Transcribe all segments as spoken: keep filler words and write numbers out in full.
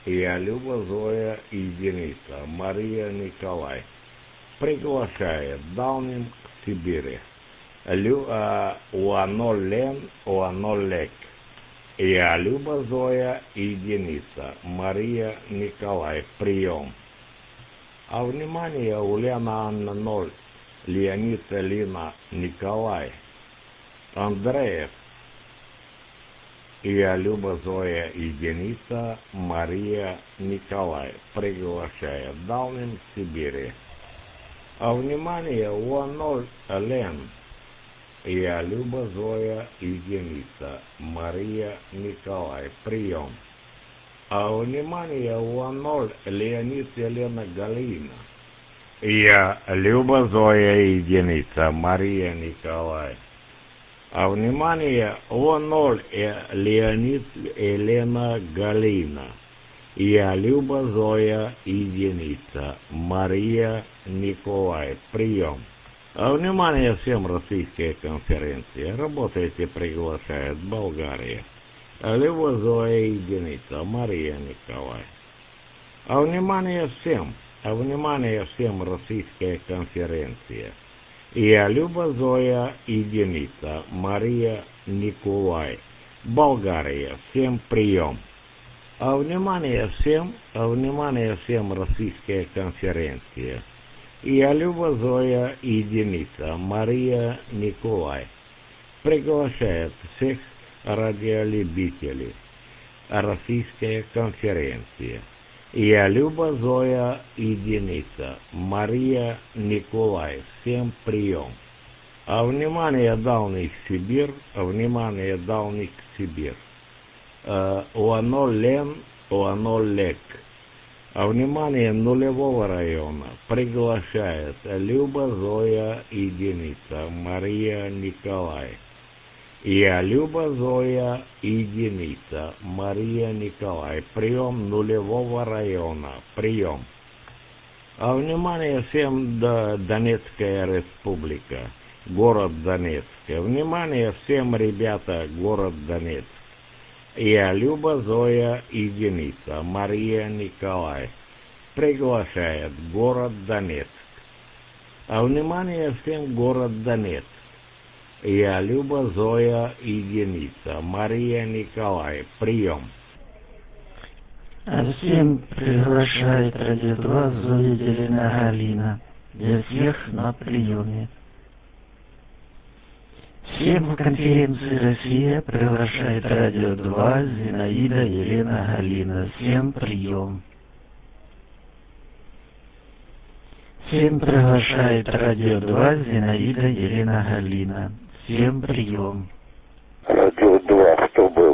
Я Люба Зоя и единица. Мария Николай. Приглашает Даунинг к Сибири. Лю, а, Уанолен, Уанолек. Я Люба Зоя и единица. Мария Николай. Прием. А внимание, Ульяна Анна ноль. Леонид Элина Николай. Андреев. Я Люба Зоя единица. Мария Николай. Приглашает Даунинг в Сибири. А внимание, Уаноль Лен. Я Люба Зоя единица. Мария Николай. Прием. А внимание, Уаноль Леонид Елена Галина. Я Люба Зоя единица. Мария Николай. А внимание, Уаноль Леонид Елена Галина. Я Люба Зоя единица. Мария Николай. Прием. А внимание всем, российские конференции. Работайте, приглашает Болгария. Люба Зоя единица. Мария Николай. А внимание всем. А внимание всем, российская конференция. Я Люба Зоя единица. Мария Николай. Болгария. Всем прием. А внимание всем. А внимание всем, российская конференция. Я Люба Зоя единица. Мария Николай. Приглашает всех радиолюбителей. Российская конференция. Я Люба Зоя единица. Мария Николай. Всем прием. А внимание, Даунинг Сибирь. А внимание, Даунинг Сибирь. Уанолен, Уанолек. А внимание, нулевого района приглашает Люба Зоя единица. Мария Николай. Я Люба Зоя единица. Мария Николай. Прием нулевого района. Прием. А внимание всем, Донецкая республика. Город Донецк. Внимание всем, ребята, город Донецк. Я Люба Зоя единица. Мария Николай. Приглашает город Донецк. А внимание всем, город Донецк. Я Люба Зоя единица. Мария Николай. Прием. А всем приглашает Радио два Зоя Елена Галина. Для всех на приеме. Всем в конференции «Россия» приглашает Радио два Зинаида Елена Галина. Всем прием. Всем приглашает Радио два Зинаида Елена Галина. Всем прием. Радио два, кто был?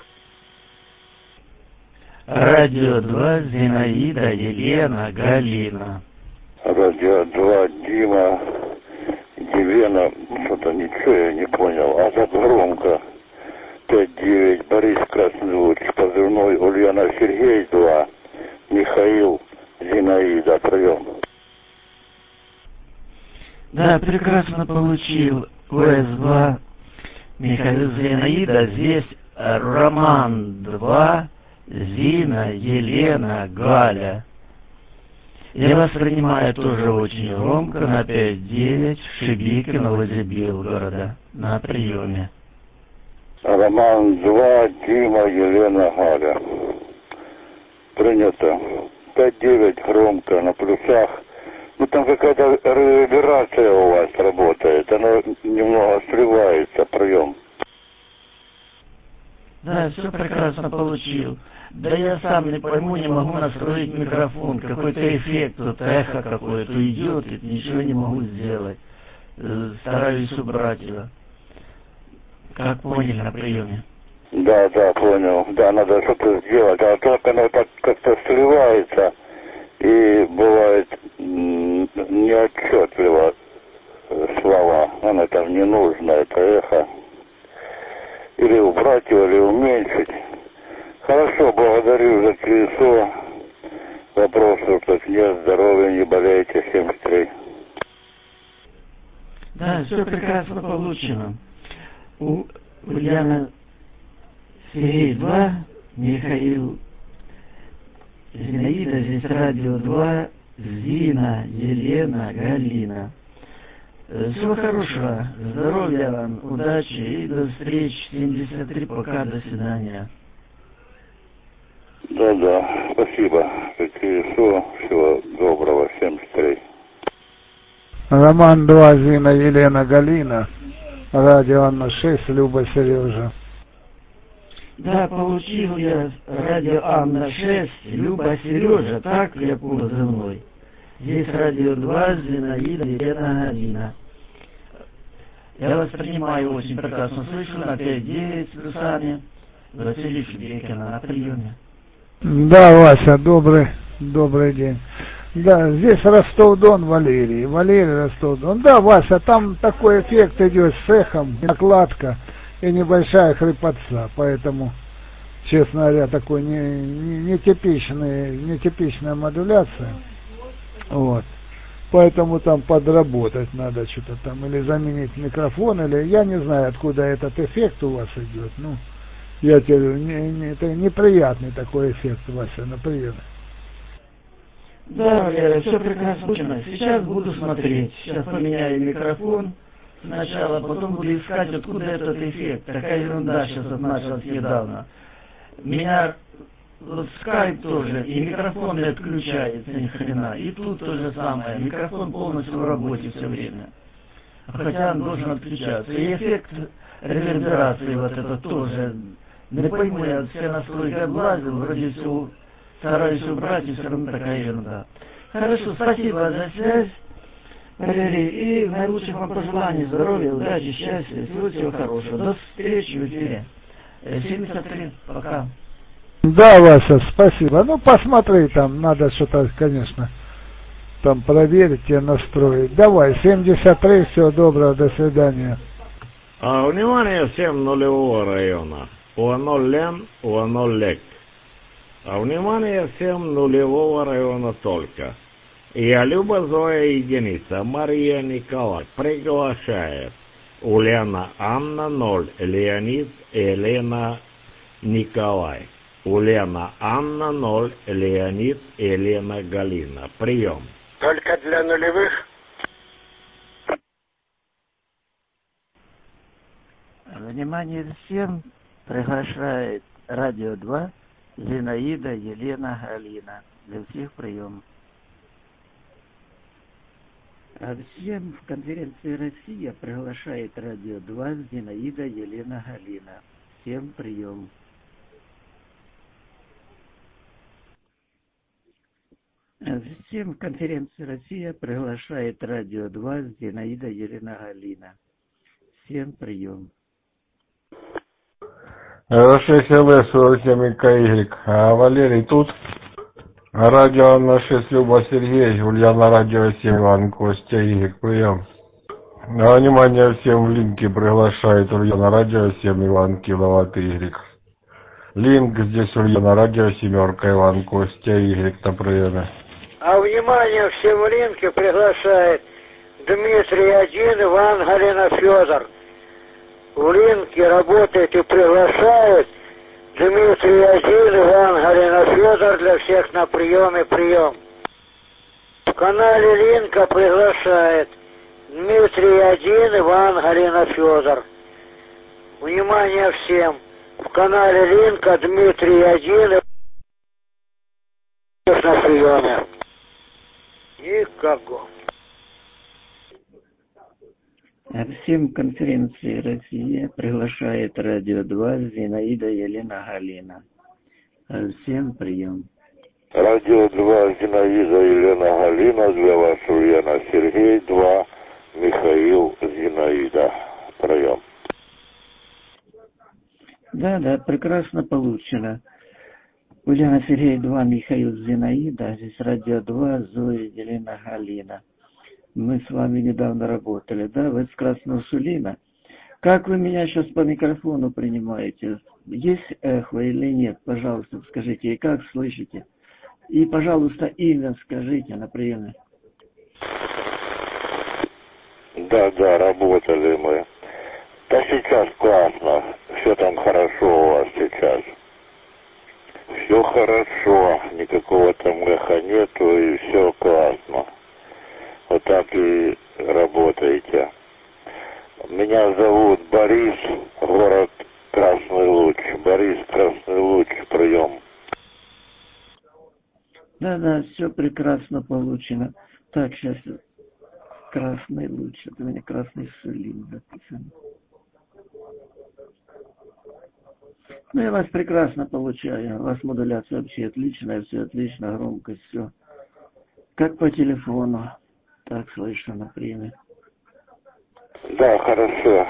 Радио два Зинаида Елена Галина. Радио два Дима Елена, что-то ничего я не понял, а так громко. пять девять Борис Красный Луч, позывной Ульяна Сергей два, Михаил Зинаида, прием. Да, прекрасно получил ОС два Михаил Зинаида. Здесь Роман два Зина Елена Галя. Я вас принимаю тоже очень громко на пять девять в Шибике, на воде Белгорода, на приеме. Роман два Дима Елена Галя. Принято. пять девять громко, на плюсах. Ну там какая-то реверберация у вас работает, она немного сливается, прием. Да, все прекрасно получил. Да я сам не пойму, не могу настроить микрофон. Какой-то эффект, вот эхо какое-то идет, и ничего не могу сделать. Стараюсь убрать его. Как поняли на приеме? Да, да, понял. Да, надо что-то сделать. А так оно так как-то сливается и бывает неотчетливо слова. Оно там не нужно, это эхо. Или убрать его, или уменьшить. Хорошо, благодарю за колесо. Вопросов так нет, здоровья, не болейте, семьдесят три. Да, все прекрасно получено. У Ульяна Сергей два, Михаил Зинаида, здесь радио два, Зина, Елена, Галина. Всего хорошего, здоровья вам, удачи и до встречи. семьдесят три, пока, до свидания. Да-да, спасибо. Какие что, всего доброго, семьдесят три. Роман два, Зина, Елена, Галина. Радио Анна шесть, Люба, Сережа. Да, получил я радио Анна шесть, Люба, Сережа, так я позывной. Здесь радио два, Зинаида, Елена, Галина. Я вас принимаю очень прекрасно, слышу на пять девять с плюсами. Василий Шебекина на приеме. Да, Вася, добрый, добрый день. Да, здесь Ростов-Дон, Валерий. Валерий, Ростов-Дон. Да, Вася, там такой эффект идет с эхом, накладка и небольшая хрипотца. Поэтому, честно говоря, такой не, не, нетипичная, нетипичная модуляция. Вот. Поэтому там подработать надо что-то там, или заменить микрофон, или я не знаю, откуда этот эффект у вас идет. Ну, я тебе говорю, не, не, это неприятный такой эффект, Вася, на приеме. Да, Валерий, все прекрасно слышно. Сейчас буду смотреть. Сейчас поменяю микрофон сначала, потом буду искать, откуда этот эффект. Такая ерунда сейчас вот началась недавно. Меня вот скайп тоже, и микрофон не отключается ни хрена. И тут то же самое. Микрофон полностью в работе все время. Хотя он должен отключаться. И эффект реверберации вот это тоже. Не пойму, я все настройки облазил, вроде все стараюсь убрать, и все равно такая ерунда. Хорошо, спасибо за связь, Валерий, и наилучших вам пожеланий, здоровья, удачи, счастья, всего всего хорошего. До встречи в эфире. семьдесят три, пока. Да, Вася, спасибо. Ну, посмотри, там надо что-то, конечно, там проверить и настроить. Давай, семьдесят три, всего доброго, до свидания. А, внимание всем нулевого района. УАНО-Лен, УАНО-Лек. А внимание всем нулевого района только. Я Люба, Зоя, единица. Мария, Николай приглашает. Ульяна, Анна, ноль. Леонид, Елена, Николай. Ульяна, Анна, ноль. Леонид, Елена, Галина. Прием. Только для нулевых? Внимание всем, приглашает радио два, Зинаида, Елена, Галина. Для всех прием. А всем в конференции «Россия» приглашает радио два, Зинаида, Елена, Галина. Всем прием. А всем в конференции «Россия» приглашает радио два, Зинаида, Елена, Галина. Всем прием. шесть эл сорок семь ка игрек. А Валерий тут? Радио Анна шесть, Люба, Сергей. Ульяна, радио семь, Иван, Костя, Игорь, прием. А внимание всем, в линке приглашает Ульяна, радио семь, Иван, Киловатт, Игорь. Линк здесь Ульяна, радио семерка, Иван, Костя, Игорь, на приеме. А внимание всем, в линке приглашает Дмитрий один, Иван, Галина, Федор. В линке работает и приглашает Дмитрий один, Иван, Галина, Федор, для всех на приеме, прием. В канале линка приглашает Дмитрий один, Иван, Галина, Федор. Внимание всем, в канале линка Дмитрий один, на приеме. Никого. А всем конференции «Россия» приглашает радио два, Зинаида, Елена, Галина. А всем прием. Радио два, Зинаида, Елена, Галина, для вас Ульяна, Сергей, два, Михаил, Зинаида. Прием. Да, да, прекрасно получено. Ульяна, Сергей, два, Михаил, Зинаида. Здесь радио два, Зоя, Елена, Галина. Мы с вами недавно работали, да, вы с Красного Сулина. Как вы меня сейчас по микрофону принимаете? Есть эхо или нет? Пожалуйста, скажите, и как слышите? И, пожалуйста, имя скажите на приеме. Да, да, работали мы. Да сейчас классно. Все там хорошо у вас сейчас. Все хорошо, никакого там эха нету, и все классно. Вот так и работаете. Меня зовут Борис, город Красный Луч. Борис, Красный Луч, прием. Да, да, все прекрасно получено. Так, сейчас Красный Луч. Это у меня Красный Сулин записан. Ну, я вас прекрасно получаю. У вас модуляция вообще отличная, все отлично, громкость, все. Как по телефону. Так слышно на приеме. Да, хорошо.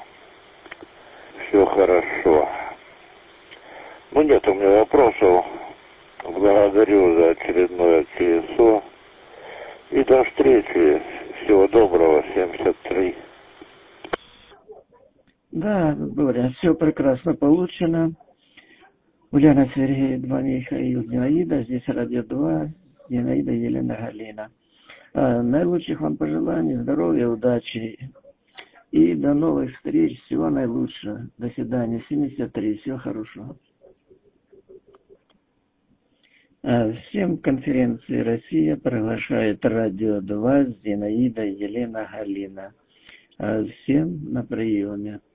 Все хорошо. Ну, нет у меня вопросов. Благодарю за очередное ЧСО. И до встречи. Всего доброго. семьдесят три. Да, говоря, все прекрасно получено. Ульяна Сергей, два Михаил, Зинаида. Здесь радио два. Зинаида, Елена, Галина. А, наилучших вам пожеланий, здоровья, удачи. И до новых встреч. Всего наилучшего. До свидания. семьдесят три. Всего хорошего. Всем конференции «Россия» приглашает радио два, Зинаида, Елена, Галина. Всем на приеме.